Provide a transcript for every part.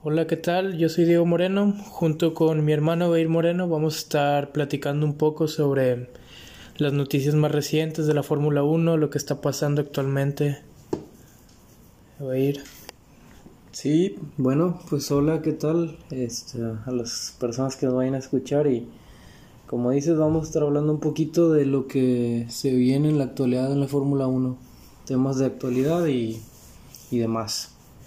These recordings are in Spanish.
Hola, ¿qué tal? Yo soy Diego Moreno. Junto con mi hermano Beir Moreno vamos a estar platicando un poco sobre las noticias más recientes de la Fórmula 1, lo que está pasando actualmente. Beir. Sí, bueno, pues hola, ¿qué tal? A las personas que nos vayan a escuchar y como dices, vamos a estar hablando un poquito de lo que se viene en la actualidad en la Fórmula 1, temas de actualidad y demás.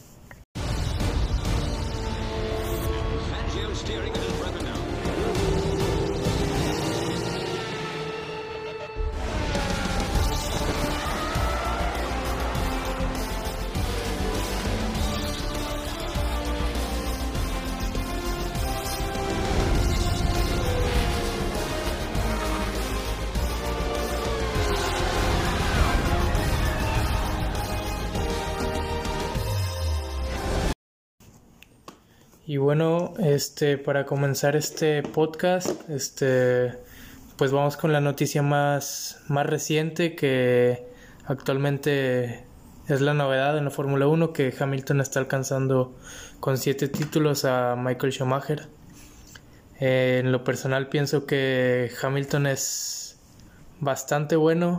Y bueno, para comenzar este podcast, pues vamos con la noticia más reciente que actualmente es la novedad en la Fórmula 1, que Hamilton está alcanzando con 7 títulos a Michael Schumacher. En lo personal pienso que Hamilton es bastante bueno,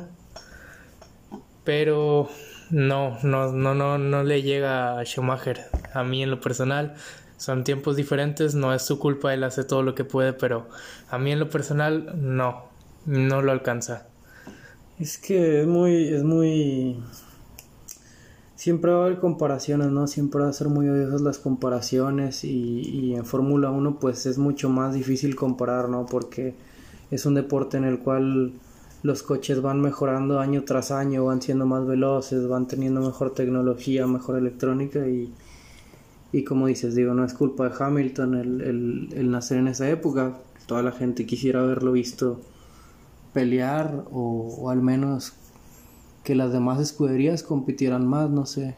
pero no le llega a Schumacher. A mí en lo personal son tiempos diferentes, no es su culpa, él hace todo lo que puede, pero a mí en lo personal no lo alcanza. Es que es muy... Siempre va a haber comparaciones, ¿no? Siempre va a ser muy odiosas las comparaciones y en Fórmula 1 pues es mucho más difícil comparar, ¿no? Porque es un deporte en el cual los coches van mejorando año tras año, van siendo más veloces, van teniendo mejor tecnología, mejor electrónica y como dices, digo, no es culpa de Hamilton el nacer en esa época. Toda la gente quisiera haberlo visto pelear o al menos que las demás escuderías compitieran más, no sé.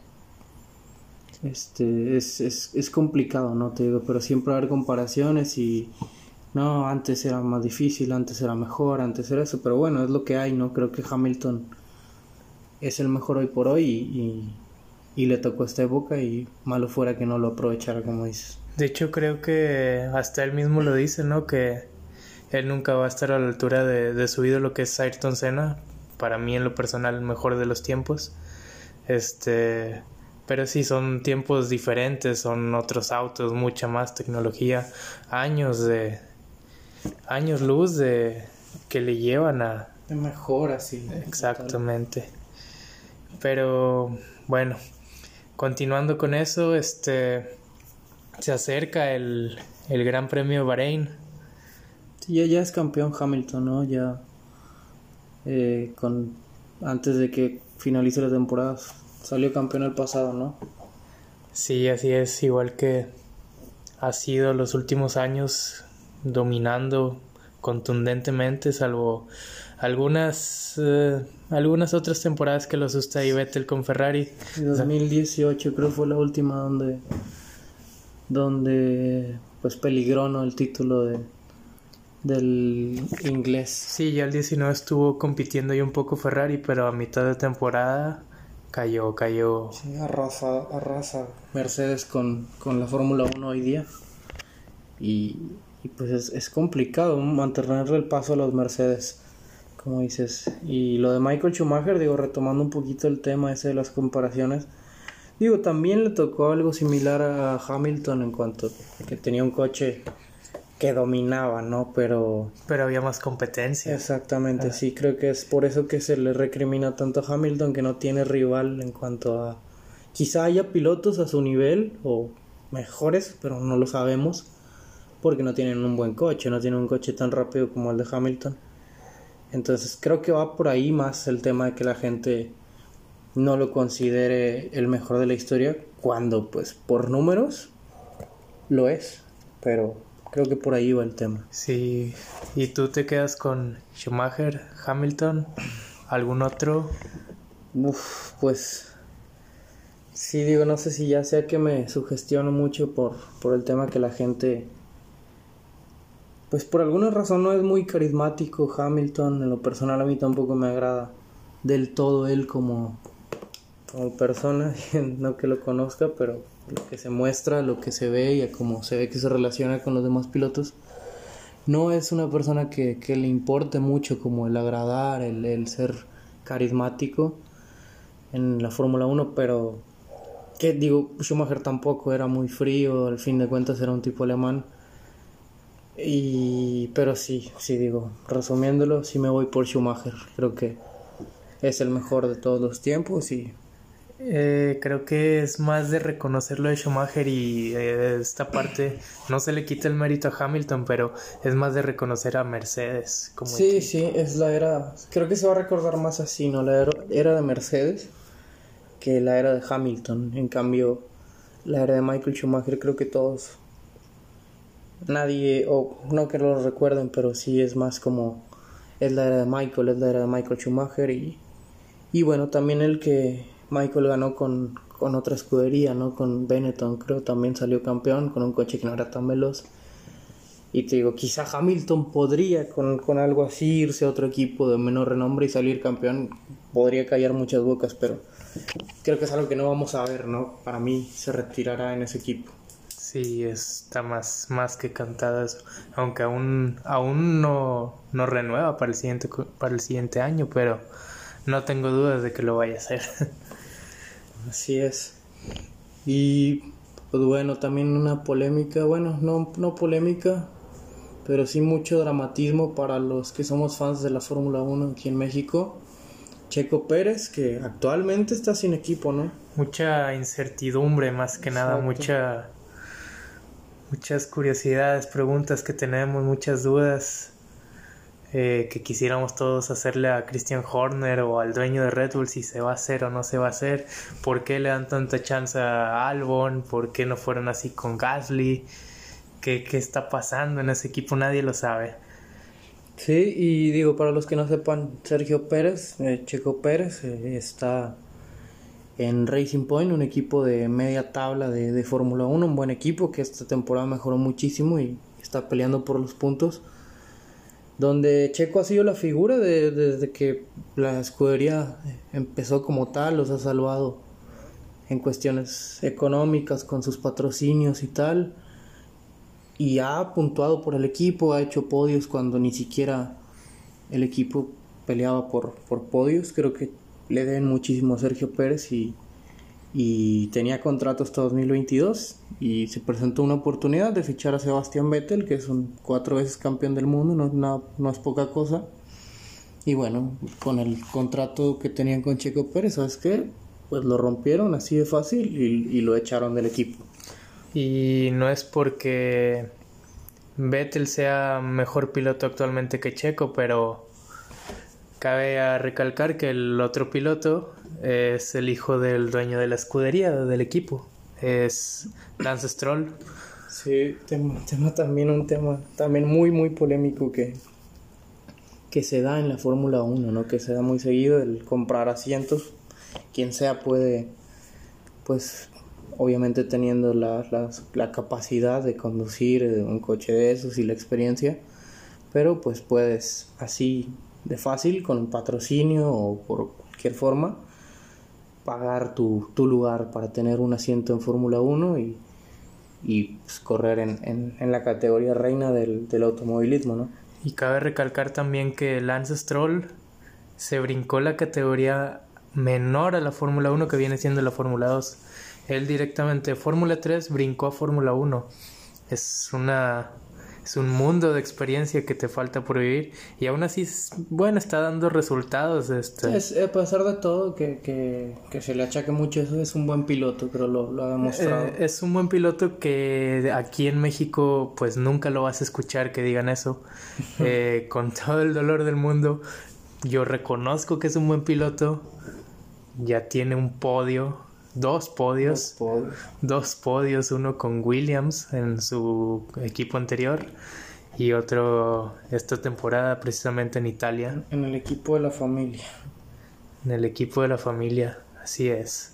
Es complicado, ¿no? Te digo, pero siempre va a haber comparaciones y no, antes era más difícil, antes era mejor, antes era eso, pero bueno, es lo que hay, ¿no? Creo que Hamilton es el mejor hoy por hoy y le tocó esta época y malo fuera que no lo aprovechara, como dices. De hecho, creo que hasta él mismo lo dice, ¿no? Que él nunca va a estar a la altura de su ídolo, que es Ayrton Senna. Para mí, en lo personal, el mejor de los tiempos. Pero sí, son tiempos diferentes, son otros autos, mucha más tecnología, años luz de que le llevan a... De mejora, sí. Exactamente. Pero, bueno, continuando con eso, se acerca el Gran Premio de Bahrein. Sí, ya es campeón Hamilton, ¿no? Ya antes de que finalice la temporada salió campeón el pasado, ¿no? Sí, así es, igual que ha sido los últimos años, dominando contundentemente, salvo algunas otras temporadas que lo asusta y Vettel con Ferrari. 2018 creo fue la última donde pues peligró, ¿no? El título del inglés. Sí, ya el 19 estuvo compitiendo y un poco Ferrari, pero a mitad de temporada cayó. Sí, arrasa Mercedes con la Fórmula 1 hoy día y pues es complicado mantenerle el paso a los Mercedes, como dices. Y lo de Michael Schumacher, digo, retomando un poquito el tema ese de las comparaciones, digo, también le tocó algo similar a Hamilton en cuanto a que tenía un coche que dominaba, ¿no? Pero había más competencia. Exactamente, sí, creo que es por eso que se le recrimina tanto a Hamilton, que no tiene rival en cuanto a... Quizá haya pilotos a su nivel o mejores, pero no lo sabemos, porque no tienen un buen coche, no tienen un coche tan rápido como el de Hamilton. Entonces creo que va por ahí más el tema de que la gente no lo considere el mejor de la historia, cuando pues por números lo es, pero creo que por ahí va el tema. Sí, ¿y tú te quedas con Schumacher, Hamilton, algún otro? Pues sí, digo, no sé si ya sea que me sugestiono mucho por el tema que la gente, pues por alguna razón no es muy carismático Hamilton. En lo personal a mí tampoco me agrada del todo él como persona, no que lo conozca, pero lo que se muestra, lo que se ve y a cómo se ve que se relaciona con los demás pilotos, no es una persona que le importe mucho como el agradar, el ser carismático en la Fórmula 1, pero que digo, Schumacher tampoco era muy frío, al fin de cuentas era un tipo alemán. Pero sí digo, resumiéndolo, sí me voy por Schumacher. Creo que es el mejor de todos los tiempos y creo que es más de reconocerlo de Schumacher y esta parte no se le quita el mérito a Hamilton, pero es más de reconocer a Mercedes como sí, equipo. sí, es la era, creo que se va a recordar más así, ¿no? La era de Mercedes que la era de Hamilton. En cambio, la era de Michael Schumacher creo que todos, nadie, o no que lo recuerden, pero sí es más como, es la era de Michael Schumacher y bueno, también el que Michael ganó con otra escudería, ¿no? Con Benetton, creo, también salió campeón con un coche que no era tan veloz. Y te digo, quizá Hamilton podría con algo así irse a otro equipo de menor renombre y salir campeón. Podría callar muchas bocas, pero creo que es algo que no vamos a ver, ¿no? Para mí se retirará en ese equipo. Sí, está más que cantado eso. Aunque aún no renueva para el siguiente año, pero no tengo dudas de que lo vaya a hacer. Así es. Y pues bueno, también una polémica, bueno, no polémica, pero sí mucho dramatismo para los que somos fans de la Fórmula 1 aquí en México. Checo Pérez, que actualmente está sin equipo, ¿no? Mucha incertidumbre, más que nada, muchas curiosidades, preguntas que tenemos, muchas dudas que quisiéramos todos hacerle a Christian Horner o al dueño de Red Bull si se va a hacer o no se va a hacer, por qué le dan tanta chance a Albon, por qué no fueron así con Gasly, qué está pasando en ese equipo, nadie lo sabe. Sí, y digo, para los que no sepan, Sergio Pérez, Checo Pérez, está en Racing Point, un equipo de media tabla de Fórmula 1, un buen equipo que esta temporada mejoró muchísimo y está peleando por los puntos, donde Checo ha sido la figura desde que la escudería empezó como tal, los ha salvado en cuestiones económicas con sus patrocinios y tal, y ha puntuado por el equipo, ha hecho podios cuando ni siquiera el equipo peleaba por podios. Creo que le deben muchísimo a Sergio Pérez y tenía contrato hasta 2022 y se presentó una oportunidad de fichar a Sebastián Vettel, que es un 4 veces campeón del mundo, no es poca cosa. Y bueno, con el contrato que tenían con Checo Pérez, ¿sabes qué? Pues lo rompieron así de fácil y lo echaron del equipo. Y no es porque Vettel sea mejor piloto actualmente que Checo, pero cabe recalcar que el otro piloto es el hijo del dueño de la escudería, del equipo, es Lance Stroll. Sí, un tema también muy muy polémico que se da en la Fórmula 1, ¿no? Que se da muy seguido el comprar asientos. Quien sea puede, pues obviamente teniendo la capacidad de conducir un coche de esos y la experiencia, pero pues puedes así de fácil con un patrocinio o por cualquier forma pagar tu lugar para tener un asiento en Fórmula 1 y pues, correr en la categoría reina del automovilismo, ¿no? Y cabe recalcar también que Lance Stroll se brincó la categoría menor a la Fórmula 1 que viene siendo la Fórmula 2. Él directamente de Fórmula 3 brincó a Fórmula 1. Es un mundo de experiencia que te falta por vivir y aún así, bueno, está dando resultados. Es, a pesar de todo, que se le achaque mucho eso, es un buen piloto, creo lo ha demostrado. Es un buen piloto que aquí en México pues nunca lo vas a escuchar que digan eso. Con todo el dolor del mundo, yo reconozco que es un buen piloto. Ya tiene un podio. Dos podios, uno con Williams en su equipo anterior y otro esta temporada precisamente en Italia. En el equipo de la familia. En el equipo de la familia, así es.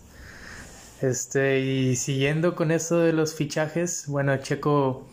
Y siguiendo con eso de los fichajes, bueno, Checo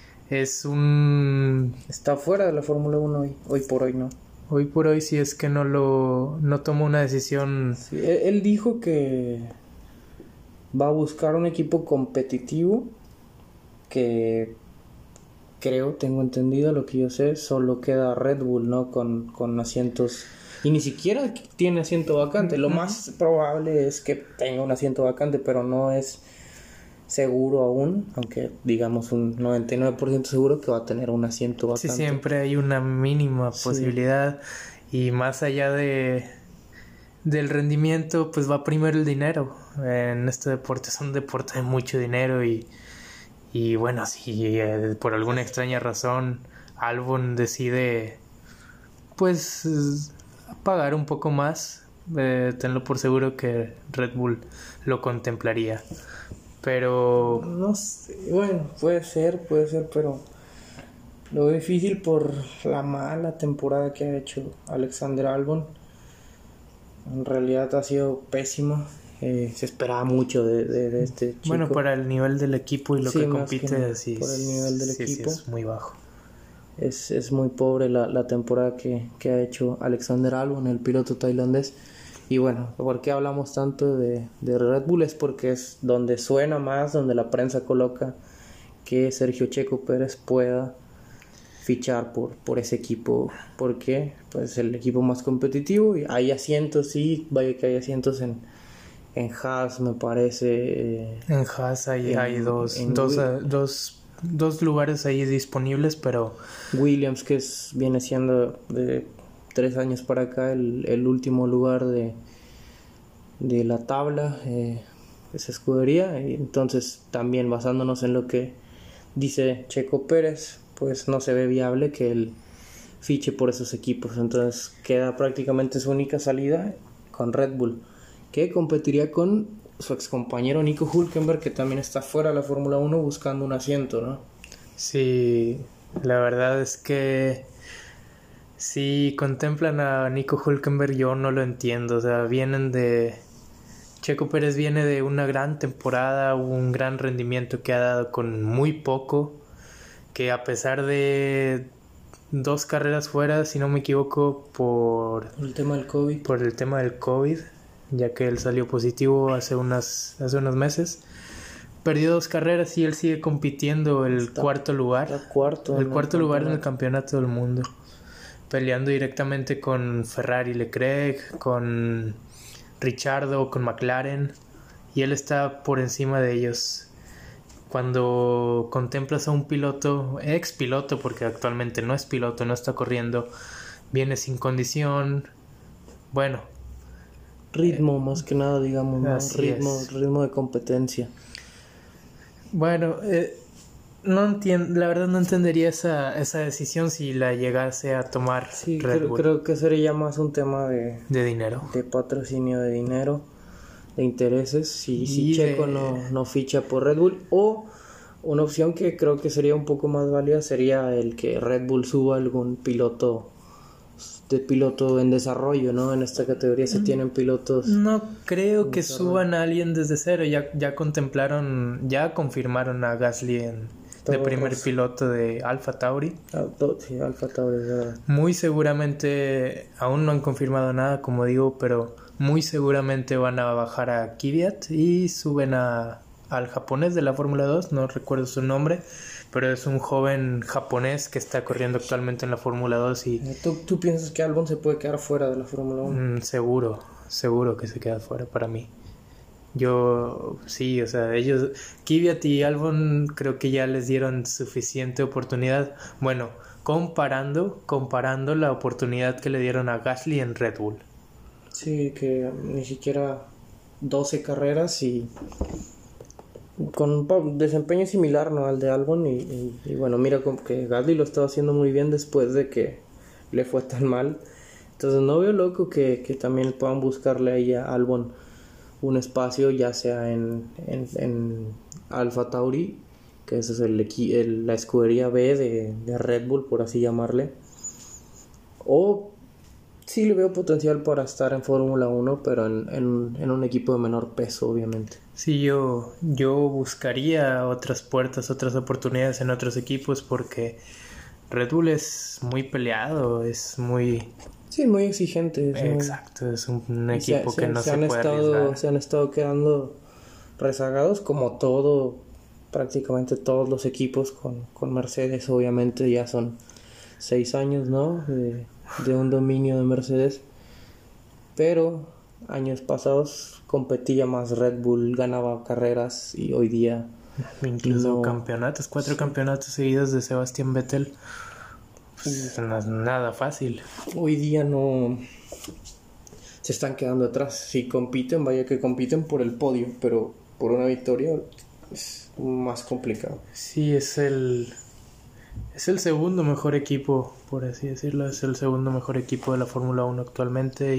está fuera de la Fórmula 1 hoy por hoy, ¿no? Hoy por hoy sí es que no tomó una decisión. Sí, él dijo que va a buscar un equipo competitivo que tengo entendido, lo que yo sé, solo queda Red Bull, ¿no? Con asientos, y ni siquiera tiene asiento vacante. Lo más probable es que tenga un asiento vacante, pero no es seguro aún, aunque digamos un 99% seguro que va a tener un asiento vacante. Sí, siempre hay una mínima posibilidad, y más allá del rendimiento, pues va primero el dinero. En este deporte es un deporte de mucho dinero, y bueno, si por alguna extraña razón Albon decide pues pagar un poco más, tenlo por seguro que Red Bull lo contemplaría. Pero no sé, bueno, puede ser, pero lo veo difícil por la mala temporada que ha hecho Alexander Albon. En realidad ha sido pésimo. Se esperaba mucho de este chico. Bueno, para el nivel del equipo y lo que compite, sí, por el nivel del equipo, sí es muy bajo. Es muy pobre la temporada que ha hecho Alexander Albon, el piloto tailandés. Y bueno, ¿por qué hablamos tanto de Red Bull? Es porque es donde suena más, donde la prensa coloca que Sergio Checo Pérez pueda fichar por ese equipo. ¿Por qué? Pues el equipo más competitivo, y hay asientos, sí, vaya que hay asientos en Haas, me parece. En Haas hay dos lugares ahí disponibles, pero Williams, que viene siendo de 3 años para acá el último lugar de la tabla, esa escudería. Y entonces, también basándonos en lo que dice Checo Pérez, pues no se ve viable que él fiche por esos equipos. Entonces queda prácticamente su única salida con Red Bull, que competiría con su excompañero Nico Hülkenberg, que también está fuera de la Fórmula 1 buscando un asiento, ¿no? Sí, la verdad es que si contemplan a Nico Hülkenberg, yo no lo entiendo. O sea, Checo Pérez viene de una gran temporada, un gran rendimiento que ha dado con muy poco, que a pesar de 2 carreras fuera, si no me equivoco, por el tema del COVID, ya que él salió positivo hace unos meses. Perdió 2 carreras y él sigue compitiendo el cuarto lugar en el campeonato del mundo, peleando directamente con Ferrari, Leclerc, con Ricciardo, con McLaren, y él está por encima de ellos. Cuando contemplas a un ex piloto, porque actualmente no es piloto, no está corriendo, viene sin condición, bueno, ritmo más que nada, digamos, ¿no? Ritmo de competencia. Bueno, no entiendo, la verdad no entendería esa decisión si la llegase a tomar Red Bull. Creo que sería más un tema de dinero, de patrocinio, de dinero, de intereses. Si Checo no ficha por Red Bull, o una opción que creo que sería un poco más válida sería el que Red Bull suba algún piloto en desarrollo, ¿no? En esta categoría se tienen pilotos. No creo que suban a alguien desde cero. Ya confirmaron a Gasly de primer piloto de Alfa Tauri. Sí, Alfa Tauri, ¿verdad? Muy seguramente, aún no han confirmado nada, como digo, pero muy seguramente van a bajar a Kvyat y suben al japonés de la Fórmula 2, no recuerdo su nombre, pero es un joven japonés que está corriendo actualmente en la Fórmula 2 y... ¿Tú piensas que Albon se puede quedar fuera de la Fórmula 1? Seguro que se queda fuera para mí. Yo, sí, o sea, ellos, Kvyat y Albon, creo que ya les dieron suficiente oportunidad. Bueno, comparando la oportunidad que le dieron a Gasly en Red Bull. Sí, que ni siquiera 12 carreras y con un desempeño similar, ¿no?, al de Albon, y bueno, mira como que Gasly lo estaba haciendo muy bien después de que le fue tan mal. Entonces no veo loco que también puedan buscarle ahí a Albon un espacio, ya sea en Alfa Tauri, que esa es la escudería B de Red Bull, por así llamarle, o sí le veo potencial para estar en Fórmula 1, pero en un equipo de menor peso, obviamente. Sí, yo buscaría otras puertas, otras oportunidades en otros equipos, porque Red Bull es muy peleado, es muy... Sí, muy exigente. Exacto, es un equipo que no se puede arriesgar. Se han estado quedando rezagados, como prácticamente todos los equipos con Mercedes. Obviamente ya son 6 años, ¿no? De un dominio de Mercedes, pero años pasados competía más Red Bull, ganaba carreras, y hoy día incluso campeonatos, 4 campeonatos seguidos de Sebastián Vettel. Pues no es nada fácil. Hoy día no se están quedando atrás. Si compiten, vaya que compiten por el podio, pero por una victoria es más complicado. Sí, es el segundo mejor equipo, por así decirlo. Es el segundo mejor equipo de la Fórmula 1 actualmente,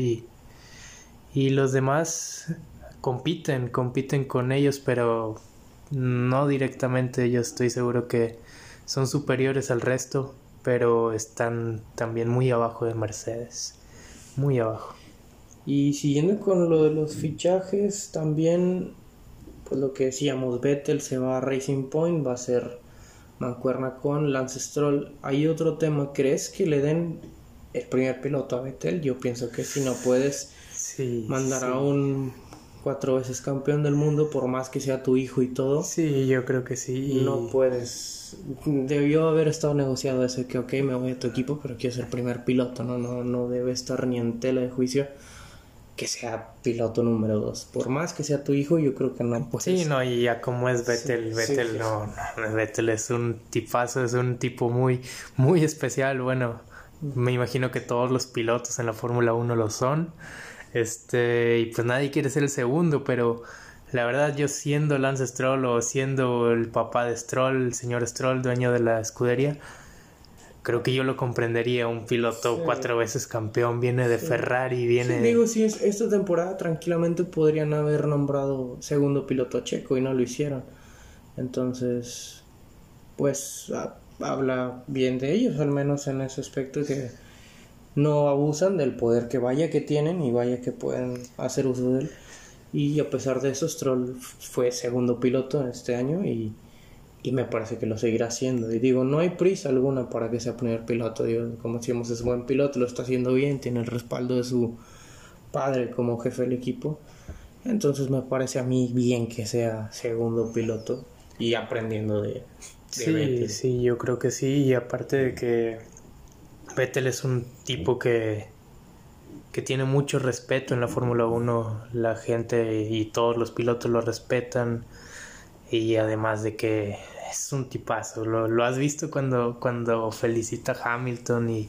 y los demás compiten con ellos, pero no directamente. Yo estoy seguro que son superiores al resto, pero están también muy abajo de Mercedes, muy abajo. Y siguiendo con lo de los fichajes, también, pues lo que decíamos, Vettel se va a Racing Point, va a ser mancuerna con Lance Stroll. Hay otro tema, ¿crees que le den el primer piloto a Vettel? Yo pienso que si no puedes mandar a un 4 veces campeón del mundo, por más que sea tu hijo y todo. Sí, yo creo que sí. No puedes. Debió haber estado negociado eso, que ok, me voy a tu equipo, pero quiero ser primer piloto. No debe estar ni en tela de juicio que sea piloto número 2. Por más que sea tu hijo, yo creo que no puedes. Sí, no, y ya como es Vettel, Vettel es un tipazo, es un tipo muy, muy especial. Bueno, me imagino que todos los pilotos en la Fórmula 1 lo son. Y pues nadie quiere ser el segundo, pero la verdad, yo siendo Lance Stroll o siendo el papá de Stroll, el señor Stroll, dueño de la escudería, creo que yo lo comprendería. Un piloto 4 veces campeón, viene de Ferrari, viene... Sí, digo, si es esta temporada tranquilamente podrían haber nombrado segundo piloto a Checo y no lo hicieron. Entonces, pues habla bien de ellos, al menos en ese aspecto, que no abusan del poder que tienen y vaya que pueden hacer uso de él. Y a pesar de eso, Stroll fue segundo piloto en este año y me parece que lo seguirá haciendo. Y digo, no hay prisa alguna para que sea primer piloto. Digo, como decíamos, es buen piloto, lo está haciendo bien, tiene el respaldo de su padre como jefe del equipo. Entonces me parece a mí bien que sea segundo piloto y aprendiendo de Vettel. Sí, yo creo que sí. Y aparte de que Vettel es un tipo que tiene mucho respeto en la Fórmula 1, la gente y todos los pilotos lo respetan, y además de que es un tipazo. Lo has visto cuando felicita a Hamilton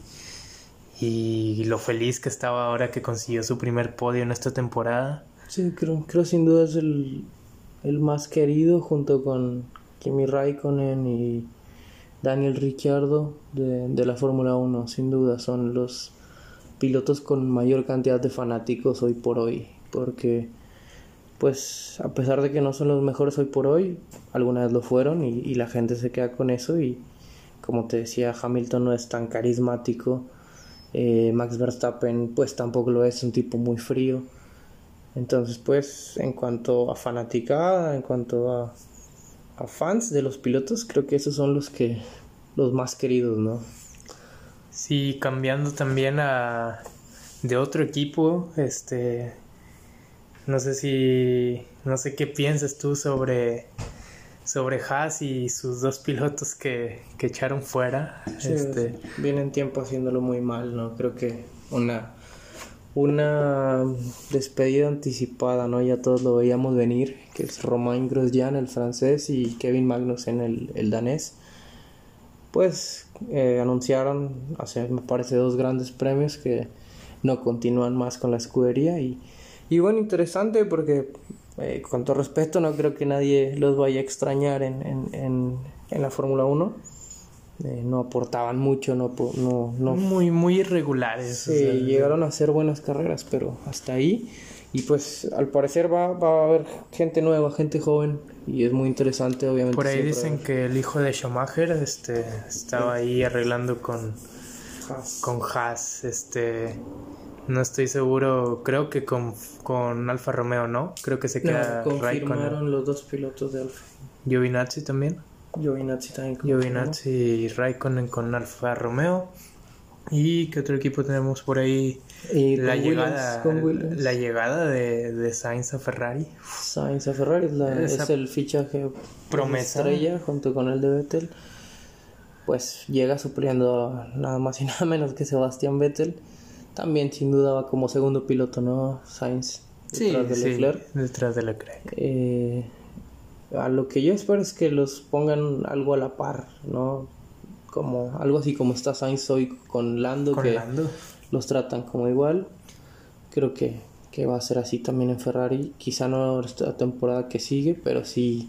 y lo feliz que estaba ahora que consiguió su primer podio en esta temporada. Sí, creo sin duda es el más querido, junto con Kimi Raikkonen y Daniel Ricciardo de la Fórmula 1. Sin duda son los pilotos con mayor cantidad de fanáticos hoy por hoy, porque pues a pesar de que no son los mejores hoy por hoy, alguna vez lo fueron, y la gente se queda con eso. Y como te decía, Hamilton no es tan carismático, Max Verstappen pues tampoco lo es, un tipo muy frío. Entonces pues en cuanto a fanaticada, en cuanto a fans de los pilotos, creo que esos son los más queridos, ¿no? Sí, cambiando también de otro equipo, no sé qué piensas tú sobre Haas y sus 2 pilotos que echaron fuera. Sí, vienen tiempo haciéndolo muy mal, ¿no? Creo que una despedida anticipada, ¿no? Ya todos lo veíamos venir, que es Romain Grosjean, el francés, y Kevin Magnussen, el danés. Pues anunciaron hace, me parece, 2 grandes premios que no continúan más con la escudería. Y bueno, interesante porque con todo respeto, no creo que nadie los vaya a extrañar en la Fórmula 1. No aportaban mucho, no muy irregulares. Sí, llegaron a hacer buenas carreras, pero hasta ahí. Y pues al parecer va a haber gente nueva, gente joven, y es muy interesante, obviamente. Por ahí dicen que el hijo de Schumacher estaba ahí arreglando con Haas. No estoy seguro, creo que con Alfa Romeo, ¿no? Creo que se queda confirmaron Raikkonen. los 2 pilotos de Alfa. Giovinazzi también. Giovinazzi también. Giovinazzi y Raikkonen con Alfa Romeo. ¿Y qué otro equipo tenemos por ahí? La llegada de Sainz a Ferrari. Sainz a Ferrari es el fichaje promesa estrella junto con el de Vettel. Pues llega supliendo nada más y nada menos que Sebastián Vettel. También sin duda va como segundo piloto, ¿no? Sainz detrás de Leclerc. Detrás de Leclerc. A lo que yo espero es que los pongan algo a la par, ¿no? Como algo así como está Sainz hoy con Lando, los tratan como igual. Creo que va a ser así también en Ferrari. Quizá no esta temporada que sigue, pero sí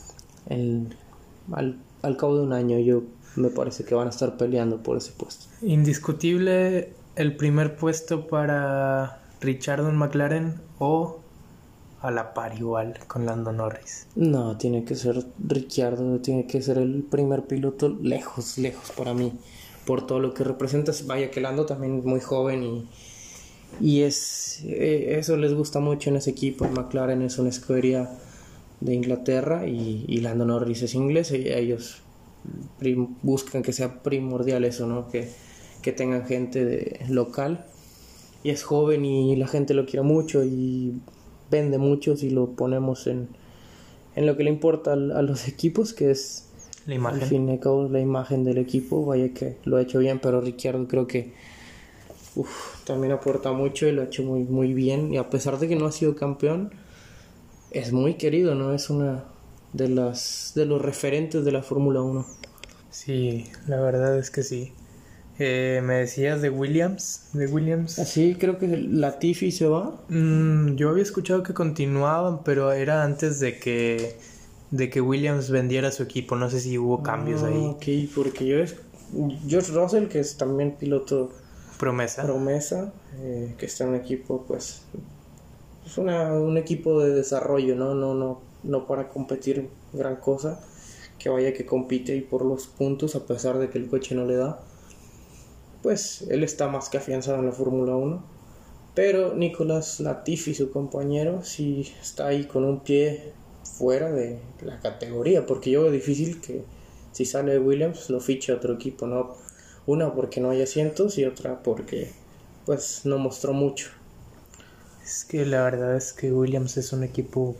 al cabo de un año yo me parece que van a estar peleando por ese puesto. Indiscutible el primer puesto para Ricciardo en McLaren o a la par igual con Lando Norris. No, tiene que ser Ricciardo, tiene que ser el primer piloto lejos para mí, por todo lo que representa. Vaya que Lando también muy joven y eso les gusta mucho en ese equipo. McLaren es una escudería de Inglaterra y Lando Norris es inglés, y ellos buscan que sea primordial eso, ¿no? Que tengan gente local, y es joven y la gente lo quiere mucho y vende mucho si lo ponemos en lo que le importa a los equipos, que es la imagen. Al fin y al cabo la imagen del equipo. Vaya que lo ha hecho bien, pero Ricciardo creo que también aporta mucho y lo ha hecho muy, muy bien, y a pesar de que no ha sido campeón es muy querido, ¿no? Es una de los referentes de la Fórmula 1. Sí, la verdad es que sí. Me decías de Williams. Así creo que Latifi se va. Yo había escuchado que continuaban, pero era antes de que Williams vendiera su equipo. No sé si hubo cambios ahí. Ok, porque George Russell, que es también piloto promesa, que está en un equipo, pues es un equipo de desarrollo, no para competir gran cosa, que vaya que compite y por los puntos, a pesar de que el coche no le da. Pues él está más que afianzado en la Fórmula 1. Pero Nicolas Latifi, su compañero, sí está ahí con un pie fuera de la categoría, porque yo veo difícil que si sale de Williams lo fiche a otro equipo, ¿no? Una porque no hay asientos y otra porque pues no mostró mucho. Es que la verdad es que Williams es un equipo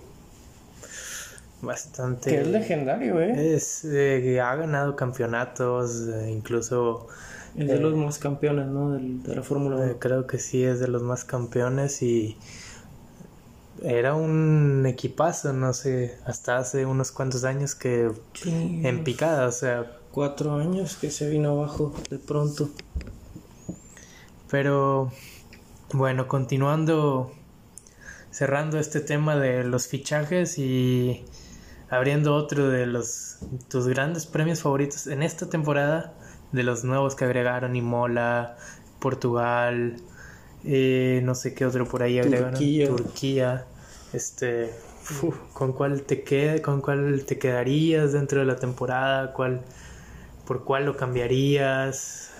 bastante... Que es legendario, ha ganado campeonatos, incluso... Es de los más campeones, ¿no? De la Fórmula 1. Creo que sí, es de los más campeones y era un equipazo, no sé, hasta hace unos cuantos años que en picada, o sea... 4 años que se vino abajo de pronto. Pero, bueno, cerrando este tema de los fichajes y abriendo otro de tus grandes premios favoritos en esta temporada, de los nuevos que agregaron, Imola, Portugal, no sé qué otro por ahí agregaron, Turquía. ¿Con cuál te quedarías dentro de la temporada? ¿Por cuál lo cambiarías?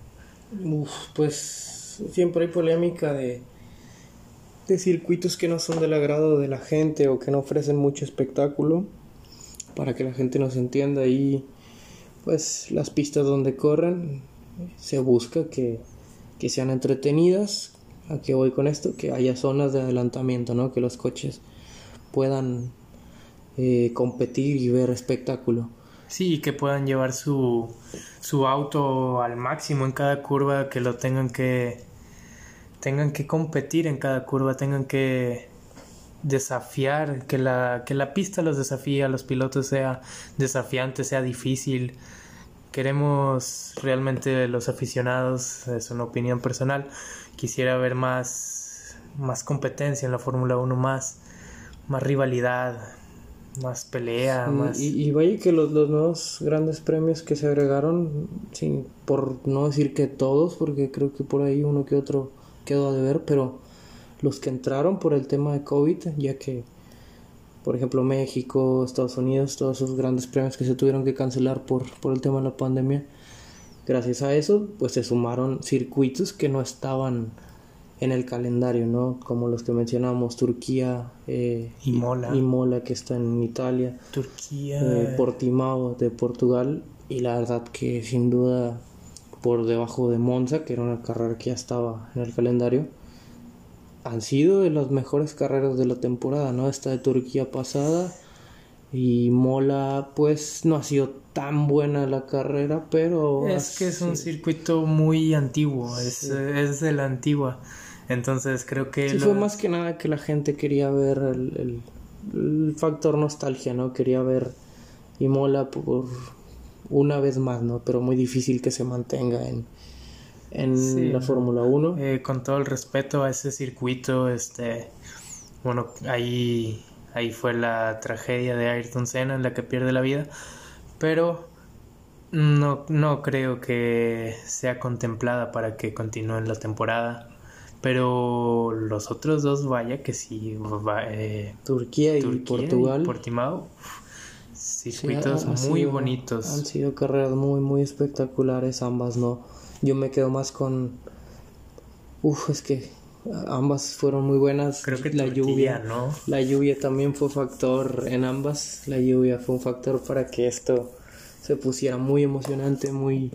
Pues siempre hay polémica de circuitos que no son del agrado de la gente o que no ofrecen mucho espectáculo, para que la gente nos entienda. Y pues las pistas donde corren se busca que sean entretenidas. ¿A qué voy con esto? Que haya zonas de adelantamiento, ¿no? Que los coches puedan competir y ver espectáculo. Sí, que puedan llevar su auto al máximo en cada curva, que lo tengan que competir en cada curva, tengan que desafiar, que la pista los desafíe, a los pilotos sea desafiante, sea difícil. Queremos realmente, los aficionados, es una opinión personal, quisiera ver más competencia en la Fórmula 1, más rivalidad, más pelea, sí, más... Y vaya que los nuevos grandes premios que se agregaron, por no decir que todos, porque creo que por ahí uno que otro quedó a deber, pero los que entraron por el tema de COVID, ya que por ejemplo México, Estados Unidos, todos esos grandes premios que se tuvieron que cancelar por el tema de la pandemia, gracias a eso pues se sumaron circuitos que no estaban en el calendario, ¿no? Como los que mencionamos, Turquía, Imola, que está en Italia, Turquía, Portimao de Portugal, y la verdad que sin duda por debajo de Monza, que era una carrera que ya estaba en el calendario. Han sido de las mejores carreras de la temporada, ¿no? Esta de Turquía pasada, y Mola pues no ha sido tan buena la carrera, pero es que es un circuito muy antiguo, es de la antigua, entonces creo que fue más que nada que la gente quería ver el factor nostalgia, ¿no? Quería ver Imola por una vez más, ¿no? Pero muy difícil que se mantenga en la Fórmula 1. Con todo el respeto a ese circuito, bueno, ahí fue la tragedia de Ayrton Senna en la que pierde la vida, pero no creo que sea contemplada para que continúen la temporada. Pero los otros dos, vaya que sí, Turquía y Portugal. Y Portimao, circuitos muy bonitos. Han sido carreras muy, muy espectaculares ambas, ¿no? Yo me quedo más con... es que ambas fueron muy buenas. Creo que la Turquía, lluvia, ¿no? La lluvia también fue factor en ambas. La lluvia fue un factor para que esto se pusiera muy emocionante, muy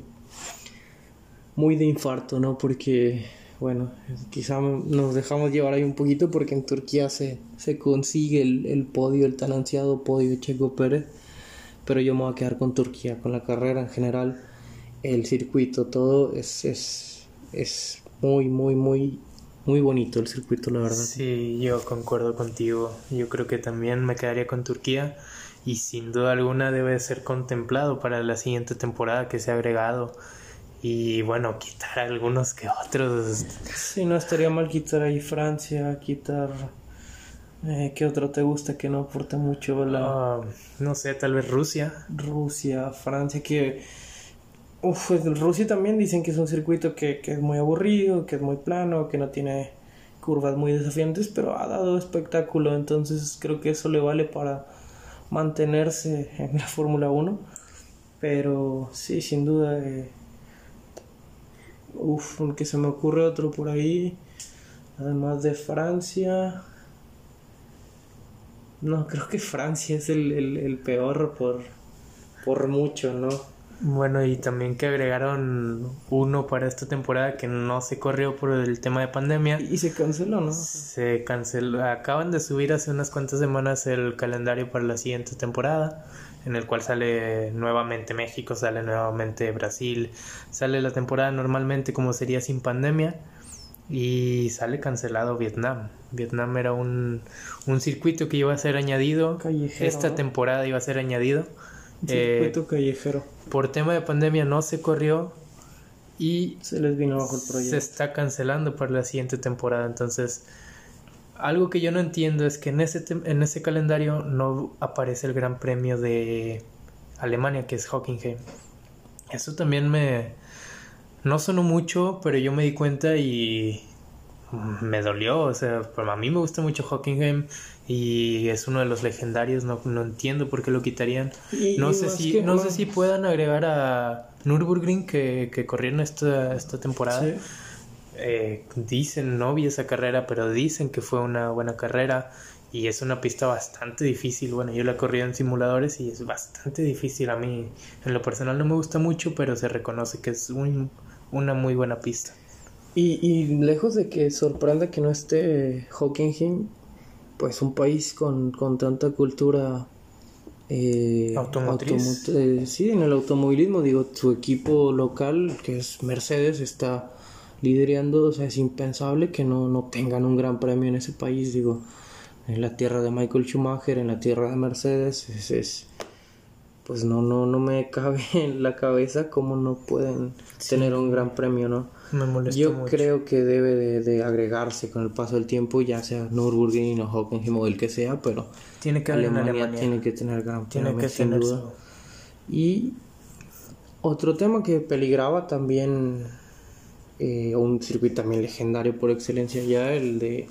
de infarto, ¿no? Porque, bueno, quizá nos dejamos llevar ahí un poquito porque en Turquía se consigue el podio, el tan ansiado podio de Checo Pérez. Pero yo me voy a quedar con Turquía, con la carrera en general, el circuito, todo es muy, muy, muy, muy bonito el circuito, la verdad. Sí, yo concuerdo contigo. Yo creo que también me quedaría con Turquía y sin duda alguna debe ser contemplado para la siguiente temporada que se ha agregado. Y bueno, quitar algunos que otros. Sí, no estaría mal quitar ahí Francia, quitar... ¿qué otro te gusta que no aporta mucho? No sé, tal vez Rusia, Francia, que... Rusia también dicen que es un circuito que es muy aburrido, que es muy plano, que no tiene curvas muy desafiantes, pero ha dado espectáculo, entonces creo que eso le vale para mantenerse en la Fórmula 1. Pero sí, sin duda... que se me ocurre otro por ahí, además de Francia... No, creo que Francia es el peor por mucho, ¿no? Bueno, y también que agregaron uno para esta temporada que no se corrió por el tema de pandemia. Y se canceló, ¿no? Se canceló. Acaban de subir hace unas cuantas semanas el calendario para la siguiente temporada, en el cual sale nuevamente México, sale nuevamente Brasil, sale la temporada normalmente como sería sin pandemia. Y sale cancelado Vietnam. Vietnam era un circuito que iba a ser añadido. Callejero, esta ¿no? temporada iba a ser añadido. Un circuito callejero. Por tema de pandemia no se corrió y se les vino abajo el proyecto. Se está cancelando para la siguiente temporada. Entonces, algo que yo no entiendo es que en ese calendario no aparece el Gran Premio de Alemania, que es Hockenheim. Eso también no sonó mucho, pero yo me di cuenta y me dolió. O sea, a mí me gusta mucho Hockenheim y es uno de los legendarios. No entiendo por qué lo quitarían. No sé si puedan agregar a Nürburgring que corrieron esta temporada. Sí. Dicen, no vi esa carrera, pero dicen que fue una buena carrera y es una pista bastante difícil. Bueno, yo la he corrido en simuladores y es bastante difícil. A mí en lo personal no me gusta mucho, pero se reconoce que es una muy buena pista. Y lejos de que sorprenda que no esté Hockenheim, pues un país con tanta cultura automotriz. Sí, en el automovilismo, digo, su equipo local, que es Mercedes, está liderando. O sea, es impensable que no tengan un gran premio en ese país, digo, en la tierra de Michael Schumacher, en la tierra de Mercedes, pues no me cabe en la cabeza cómo no pueden tener un gran premio, ¿no? Me molesta Yo mucho. creo que debe de agregarse con el paso del tiempo, ya sea Nürburgring o Hockenheim o el que sea, pero tiene que haber Alemania tiene que tener gran premio, tiene que sin tener duda. Y otro tema que peligraba también, un circuito también legendario por excelencia ya, el de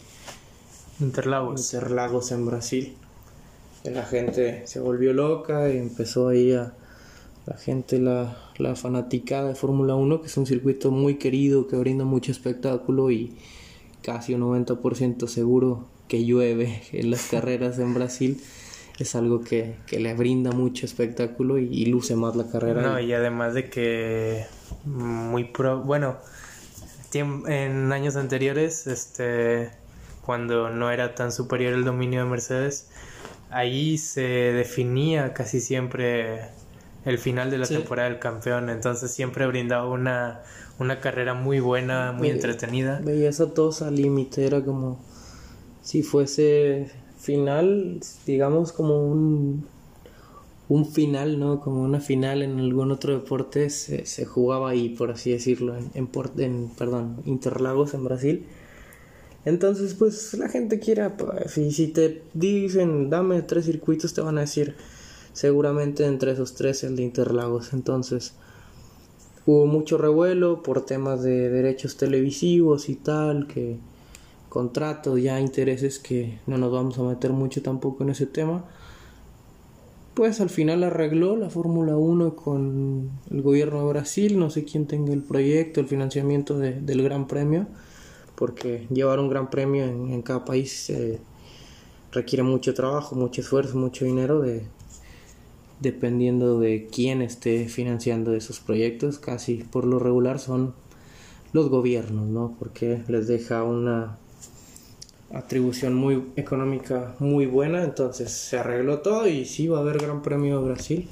Interlagos en Brasil. La gente se volvió loca y empezó ahí la gente, la fanaticada de Fórmula 1, que es un circuito muy querido, que brinda mucho espectáculo y casi un 90% seguro que llueve en las carreras en Brasil. es algo que le brinda mucho espectáculo y luce más la carrera. No, y además de que bueno, en años anteriores, cuando no era tan superior el dominio de Mercedes, ahí se definía casi siempre el final de la temporada del campeón, entonces siempre brindaba una carrera muy buena, muy entretenida. Veías a todos al límite, era como si fuese final, digamos como un final, ¿no? Como una final en algún otro deporte se jugaba ahí, por así decirlo, en Interlagos, en Brasil. Entonces, pues la gente quiere, pues, si te dicen dame 3 circuitos, te van a decir seguramente entre esos 3 el de Interlagos. Entonces hubo mucho revuelo por temas de derechos televisivos y tal, que contratos, ya intereses, que no nos vamos a meter mucho tampoco en ese tema. Pues al final arregló la Fórmula 1 con el gobierno de Brasil, no sé quién tenga el proyecto, el financiamiento del Gran Premio, porque llevar un Gran Premio en cada país requiere mucho trabajo, mucho esfuerzo, mucho dinero, dependiendo de quién esté financiando esos proyectos. Casi por lo regular son los gobiernos, ¿no? Porque les deja una atribución muy económica muy buena, entonces se arregló todo y sí va a haber Gran Premio de Brasil.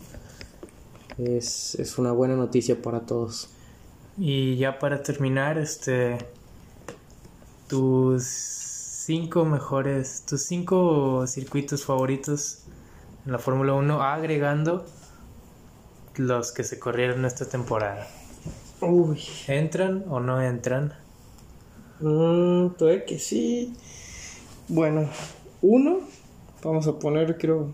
Es una buena noticia para todos. Y ya para terminar, tus 5 circuitos favoritos en la Fórmula 1, agregando los que se corrieron esta temporada. Uy. ¿Entran o no entran? Puede que sí. Bueno, uno, vamos a poner, creo,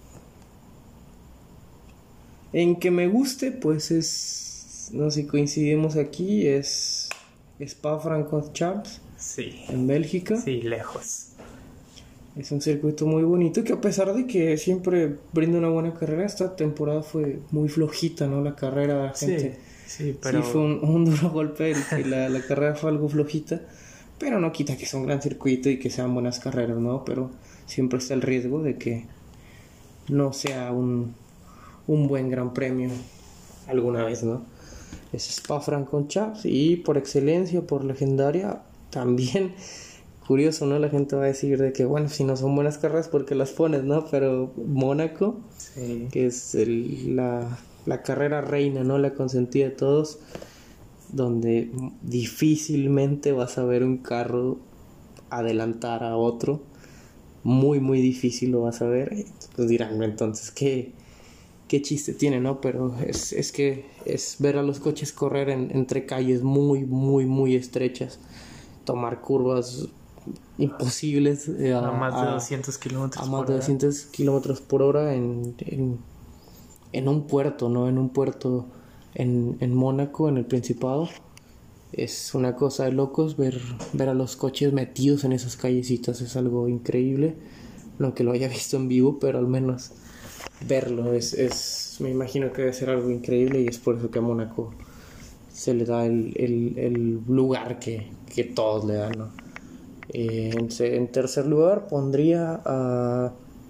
en que me guste, pues es, no sé si coincidimos aquí, es Spa-Francorchamps. Sí. En Bélgica. Sí, lejos. Es un circuito muy bonito que, a pesar de que siempre brinda una buena carrera, esta temporada fue muy flojita, ¿no? La carrera, gente. Sí, pero... Sí, fue un duro golpe y la carrera fue algo flojita. Pero no quita que sea un gran circuito y que sean buenas carreras, ¿no? Pero siempre está el riesgo de que no sea un buen gran premio alguna vez, ¿no? Es Spa-Francorchamps y por excelencia, por legendaria, también curioso, ¿no? La gente va a decir de que, bueno, si no son buenas carreras, porque las pones, ¿no? Pero Mónaco, sí, que es la carrera reina, ¿no? La consentida de todos, donde difícilmente vas a ver un carro adelantar a otro. Muy, muy difícil lo vas a ver. Pues dirán, entonces, ¿qué chiste tiene, no? Pero es que es ver a los coches correr entre calles muy, muy, muy estrechas, tomar curvas imposibles a más de 200 kilómetros a más de 200 kilómetros por hora en un puerto, ¿no? En un puerto en Mónaco, en el Principado. Es una cosa de locos ver a los coches metidos en esas callecitas. Es algo increíble, no que lo haya visto en vivo, pero al menos verlo me imagino que debe ser algo increíble, y es por eso que a Mónaco se le da el lugar que todos le dan, ¿no? En tercer lugar pondría a...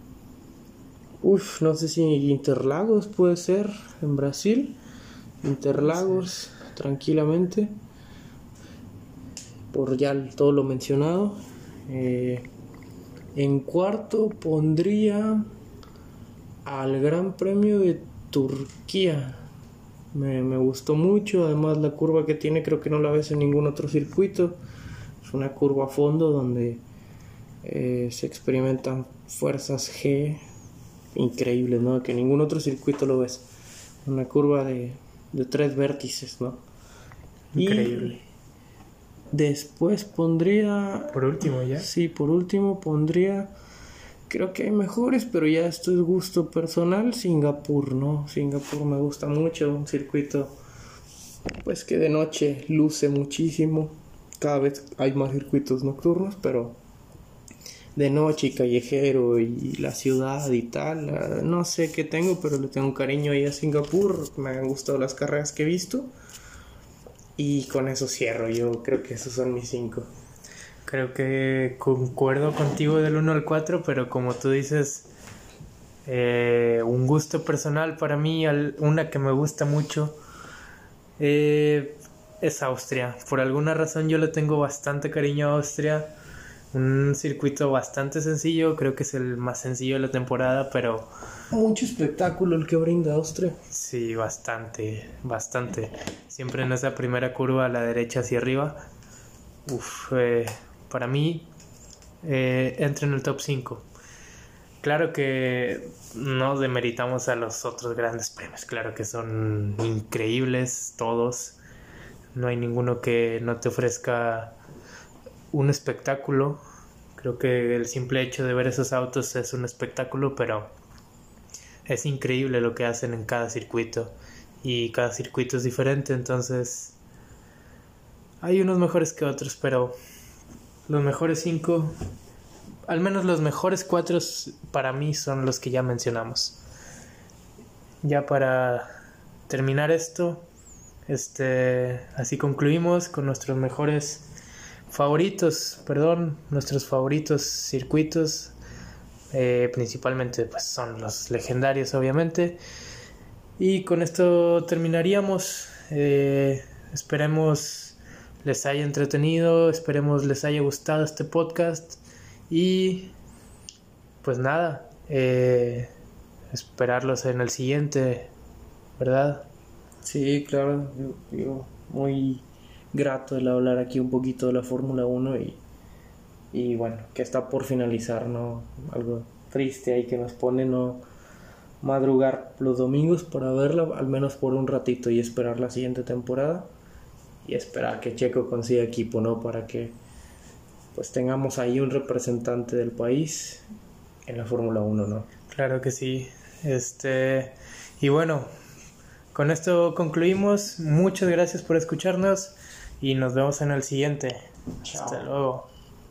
no sé si Interlagos puede ser, en Brasil. Interlagos, tranquilamente, por ya todo lo mencionado. En cuarto pondría al Gran Premio de Turquía. Me gustó mucho, además la curva que tiene creo que no la ves en ningún otro circuito. Es una curva a fondo donde se experimentan fuerzas G increíbles, ¿no? Que ningún otro circuito lo ves. Una curva de 3 vértices, ¿no? Increíble. Y después pondría... Por último, ¿ya? Sí, por último pondría... Creo que hay mejores, pero ya esto es gusto personal. Singapur, ¿no? Singapur me gusta mucho, un circuito pues que de noche luce muchísimo. Cada vez hay más circuitos nocturnos, pero de noche y callejero y la ciudad y tal, no sé qué tengo, pero le tengo un cariño ahí a Singapur. Me han gustado las carreras que he visto y con eso cierro. Yo creo que esos son mis 5. Creo que concuerdo contigo del 1 al 4, pero como tú dices, Un gusto personal para mí, una que me gusta mucho, es Austria. Por alguna razón yo le tengo bastante cariño a Austria. Un circuito bastante sencillo, creo que es el más sencillo de la temporada, pero... Mucho espectáculo el que brinda Austria. Sí, bastante. Siempre en esa primera curva a la derecha hacia arriba. Para mí, entra en el top 5. Claro que no demeritamos a los otros grandes premios, claro que son increíbles todos. No hay ninguno que no te ofrezca un espectáculo. Creo que el simple hecho de ver esos autos es un espectáculo, pero es increíble lo que hacen en cada circuito y cada circuito es diferente, entonces hay unos mejores que otros, pero los mejores 5, al menos los mejores 4 para mí son los que ya mencionamos. Ya para terminar esto, así concluimos con nuestros favoritos circuitos. Principalmente pues son los legendarios, obviamente, y con esto terminaríamos. Esperemos les haya entretenido, esperemos les haya gustado este podcast y pues nada, esperarlos en el siguiente, ¿verdad? Sí, claro, yo muy grato el hablar aquí un poquito de la Fórmula 1 y bueno, que está por finalizar, ¿no? Algo triste ahí que nos pone no madrugar los domingos para verla, al menos por un ratito, y esperar la siguiente temporada y esperar que Checo consiga equipo, ¿no? Para que pues tengamos ahí un representante del país en la Fórmula 1, ¿no? Claro que sí. Y bueno, con esto concluimos. Muchas gracias por escucharnos y nos vemos en el siguiente. Chao. Hasta luego.